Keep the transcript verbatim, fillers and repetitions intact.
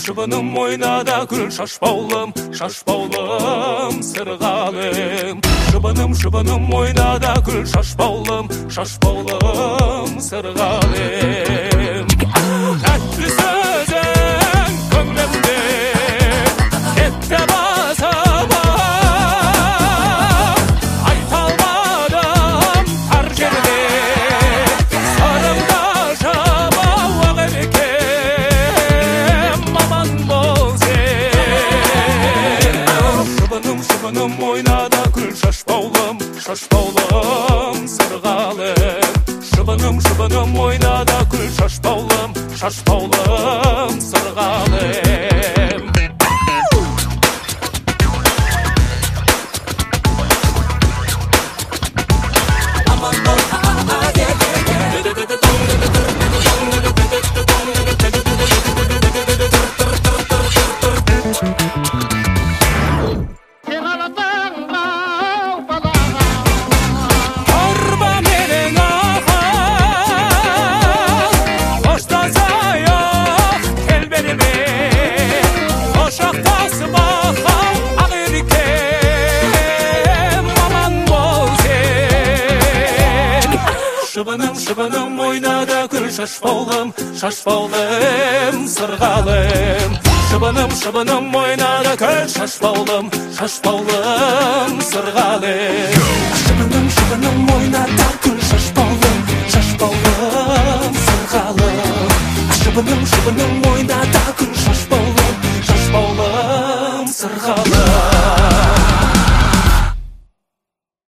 шыбыным ойнада күл шашпаулым, шашпаулым сырғалым. Шыбыным, шыбыным ойнада күл шашпаулым, шашпаулым сырғалым. Тәтті сөзің көңілімде кетті басыма, айта алмадым тар жерде сырымда жабау ақ еркем, аман бол сен. Шыбыным, шыбыным ойнада күл шашпаулым, шашпаулым сырғалым. Шыбыным, шыбыным ойнада күл шашпаулым, шашпаулым сырғалым. Шыбыным, шыбыным ойнада күл шашпаулым, шашпаулым сырғалым. Шыбыным, шыбыным ойнада күл шашпаулым, шашпаулым сырғалым. Шыбыным,